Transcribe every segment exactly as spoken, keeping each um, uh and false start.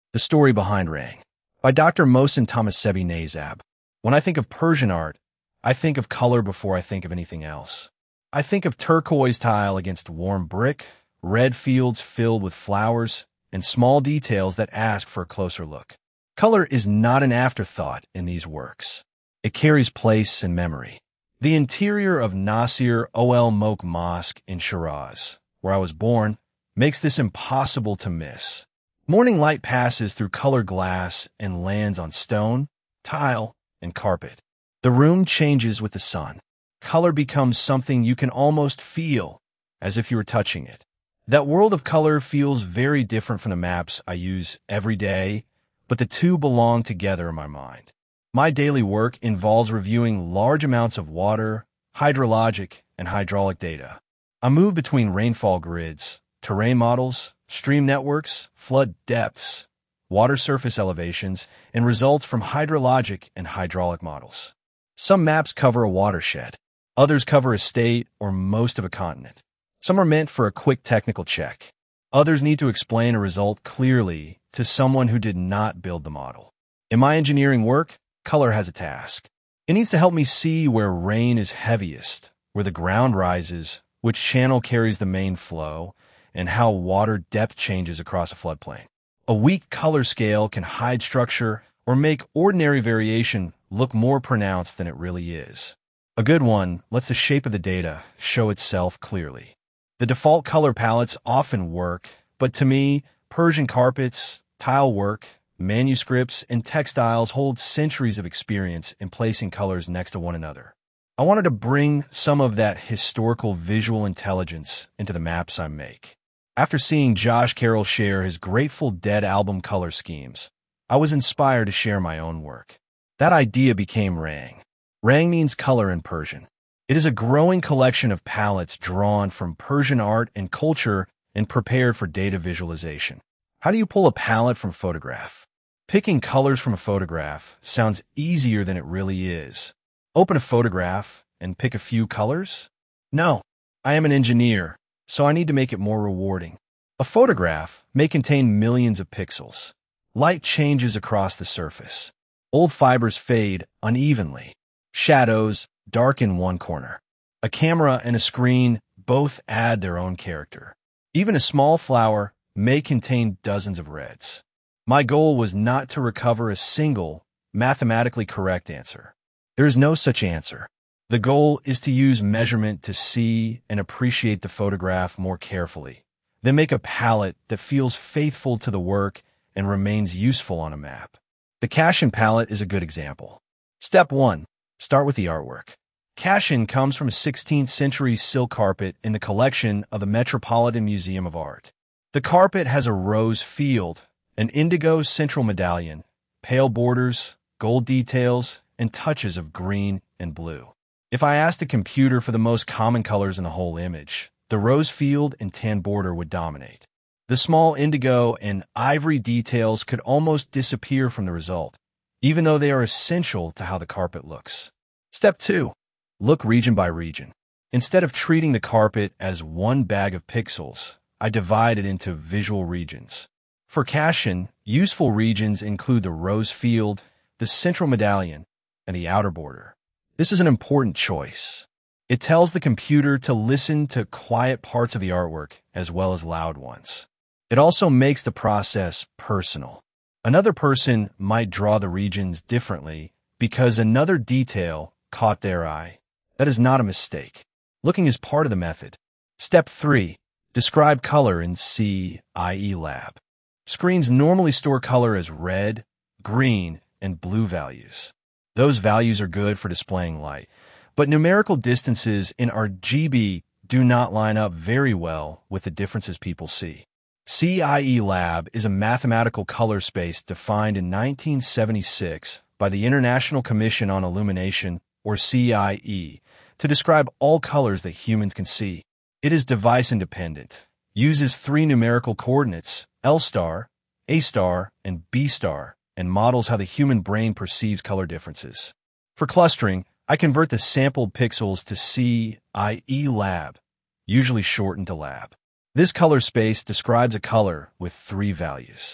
The Story Behind Rang, by Doctor Mohsen Tahmassebi Nazab. When I think of Persian art, I think of color before I think of anything else. I think of turquoise tile against warm brick, red fields filled with flowers, and small details that ask for a closer look. Color is not an afterthought in these works. It carries place and memory. The interior of Nasir Ol Mulk Mosque in Shiraz, where I was born, makes this impossible to miss. Morning light passes through colored glass and lands on stone, tile, and carpet. The room changes with the sun. Color becomes something you can almost feel, as if you were touching it. That world of color feels very different from the maps I use every day, but the two belong together in my mind. My daily work involves reviewing large amounts of water, hydrologic, and hydraulic data. I move between rainfall grids, terrain models, stream networks, flood depths, water surface elevations, and results from hydrologic and hydraulic models. Some maps cover a watershed. Others cover a state or most of a continent. Some are meant for a quick technical check. Others need to explain a result clearly to someone who did not build the model. In my engineering work, color has a task. It needs to help me see where rain is heaviest, where the ground rises, which channel carries the main flow, and how water depth changes across a floodplain. A weak color scale can hide structure or make ordinary variation look more pronounced than it really is. A good one lets the shape of the data show itself clearly. The default color palettes often work, but to me, Persian carpets, tile work, manuscripts, and textiles hold centuries of experience in placing colors next to one another. I wanted to bring some of that historical visual intelligence into the maps I make. After seeing Josh Carroll share his Grateful Dead album color schemes, I was inspired to share my own work. That idea became Rang. Rang means color in Persian. It is a growing collection of palettes drawn from Persian art and culture and prepared for data visualization. How do you pull a palette from a photograph? Picking colors from a photograph sounds easier than it really is. Open a photograph and pick a few colors? No, I am an engineer, so I need to make it more rewarding. A photograph may contain millions of pixels. Light changes across the surface. Old fibers fade unevenly. Shadows darken one corner. A camera and a screen both add their own character. Even a small flower may contain dozens of reds. My goal was not to recover a single, mathematically correct answer. There is no such answer. The goal is to use measurement to see and appreciate the photograph more carefully, then make a palette that feels faithful to the work and remains useful on a map. The Kashan palette is a good example. Step one. Start with the artwork. Kashan comes from a sixteenth century silk carpet in the collection of the Metropolitan Museum of Art. The carpet has a rose field, an indigo central medallion, pale borders, gold details, and touches of green and blue. If I asked a computer for the most common colors in the whole image, the rose field and tan border would dominate. The small indigo and ivory details could almost disappear from the result, even though they are essential to how the carpet looks. Step two. Look region by region. Instead of treating the carpet as one bag of pixels, I divide it into visual regions. For Kashan, useful regions include the rose field, the central medallion, and the outer border. This is an important choice. It tells the computer to listen to quiet parts of the artwork as well as loud ones. It also makes the process personal. Another person might draw the regions differently because another detail caught their eye. That is not a mistake. Looking is part of the method. Step three. Describe color in C I E Lab. Screens normally store color as red, green, and blue values. Those values are good for displaying light, but numerical distances in R G B do not line up very well with the differences people see. C I E Lab is a mathematical color space defined in nineteen seventy-six by the International Commission on Illumination, or C I E, to describe all colors that humans can see. It is device independent, uses three numerical coordinates, L star, A star, and B star, and models how the human brain perceives color differences. For clustering, I convert the sampled pixels to C I E Lab, usually shortened to lab. This color space describes a color with three values.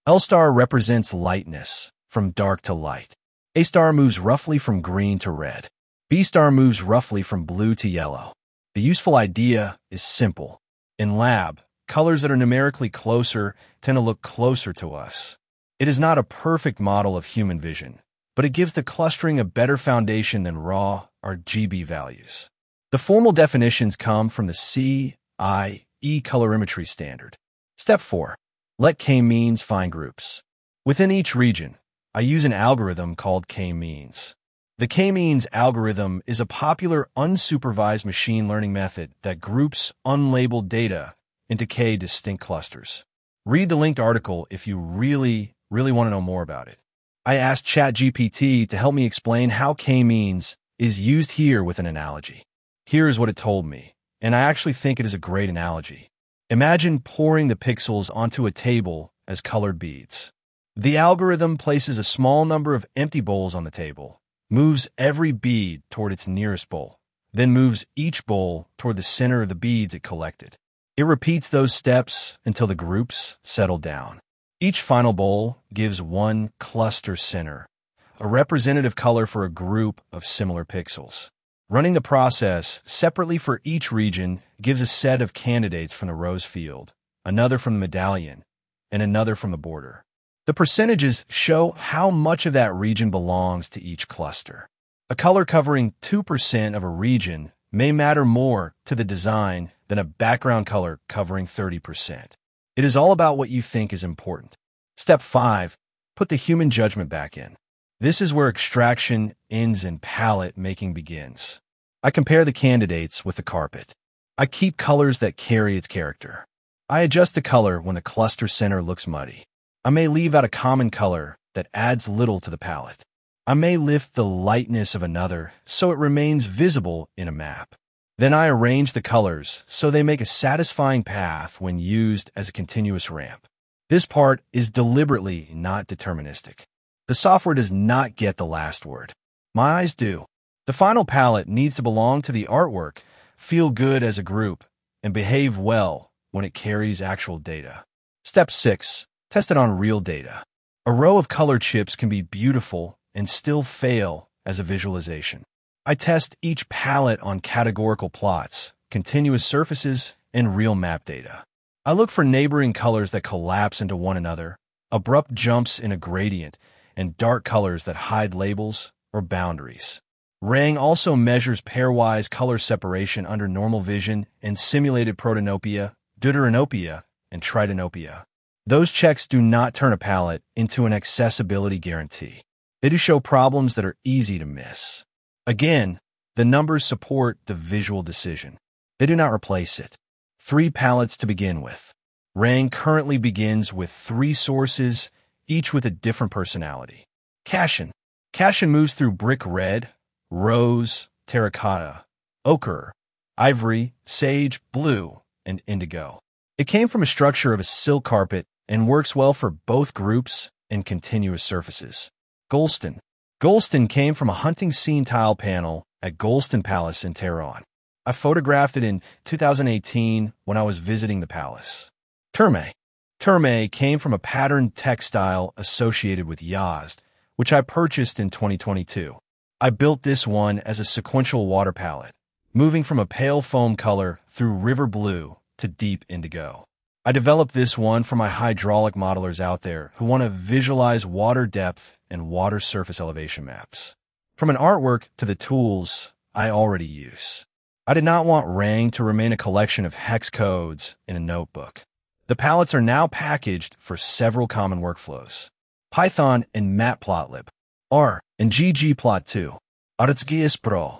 L star represents lightness, from dark to light. A star moves roughly from green to red. B star moves roughly from blue to yellow. The useful idea is simple. In lab, colors that are numerically closer tend to look closer to us. It is not a perfect model of human vision, but it gives the clustering a better foundation than raw R G B values. The formal definitions come from the C I E colorimetry standard. Step four. Let K-means find groups. Within each region, I use an algorithm called K-means. The K-means algorithm is a popular unsupervised machine learning method that groups unlabeled data into K distinct clusters. Read the linked article if you really, really want to know more about it. I asked ChatGPT to help me explain how K-means is used here with an analogy. Here is what it told me, and I actually think it is a great analogy. Imagine pouring the pixels onto a table as colored beads. The algorithm places a small number of empty bowls on the table, moves every bead toward its nearest bowl, then moves each bowl toward the center of the beads it collected. It repeats those steps until the groups settle down. Each final bowl gives one cluster center, a representative color for a group of similar pixels. Running the process separately for each region gives a set of candidates from the rose field, another from the medallion, and another from the border. The percentages show how much of that region belongs to each cluster. A color covering two percent of a region may matter more to the design than a background color covering thirty percent. It is all about what you think is important. Step five. Put the human judgment back in. This is where extraction ends and palette making begins. I compare the candidates with the carpet. I keep colors that carry its character. I adjust the color when the cluster center looks muddy. I may leave out a common color that adds little to the palette. I may lift the lightness of another so it remains visible in a map. Then I arrange the colors so they make a satisfying path when used as a continuous ramp. This part is deliberately not deterministic. The software does not get the last word. My eyes do. The final palette needs to belong to the artwork, feel good as a group, and behave well when it carries actual data. Step six. Test it on real data. A row of color chips can be beautiful and still fail as a visualization. I test each palette on categorical plots, continuous surfaces, and real map data. I look for neighboring colors that collapse into one another, abrupt jumps in a gradient, and dark colors that hide labels or boundaries. Rang also measures pairwise color separation under normal vision and simulated protanopia, deuteranopia, and tritanopia. Those checks do not turn a palette into an accessibility guarantee. They do show problems that are easy to miss. Again, the numbers support the visual decision. They do not replace it. Three palettes to begin with. Rang currently begins with three sources, each with a different personality. Cashin. Cashin moves through brick red, rose, terracotta, ochre, ivory, sage, blue, and indigo. It came from a structure of a silk carpet and works well for both groups and continuous surfaces. Golston. Golston came from a hunting scene tile panel at Golston Palace in Tehran. I photographed it in two thousand eighteen when I was visiting the palace. Terme. Terme came from a patterned textile associated with Yazd, which I purchased in twenty twenty-two. I built this one as a sequential water palette, moving from a pale foam color through river blue to deep indigo. I developed this one for my hydraulic modelers out there who want to visualize water depth and water surface elevation maps. From an artwork to the tools I already use. I did not want Rang to remain a collection of hex codes in a notebook. The palettes are now packaged for several common workflows. Python and Matplotlib, R and ggplot two, ArcGIS Pro,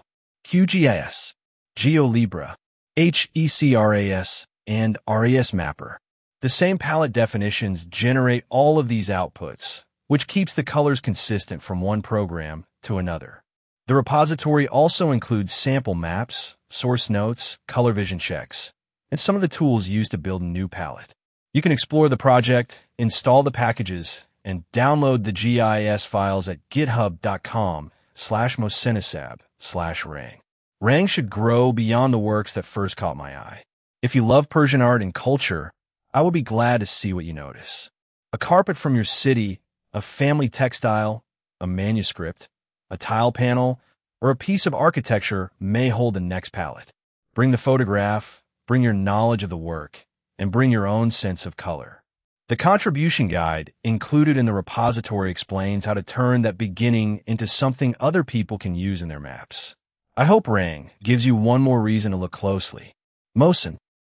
QGIS, GeoLibra, HECRAS, and RESMapper. The same palette definitions generate all of these outputs, which keeps the colors consistent from one program to another. The repository also includes sample maps, source notes, color vision checks, and some of the tools used to build a new palette. You can explore the project, install the packages, and download the GIS files at github.com slash mosenesab slash Rang. Rang should grow beyond the works that first caught my eye. If you love Persian art and culture, I will be glad to see what you notice. A carpet from your city, a family textile, a manuscript, a tile panel, or a piece of architecture may hold the next palette. Bring the photograph, bring your knowledge of the work, and bring your own sense of color. The contribution guide included in the repository explains how to turn that beginning into something other people can use in their maps. I hope Rang gives you one more reason to look closely. Mohsen,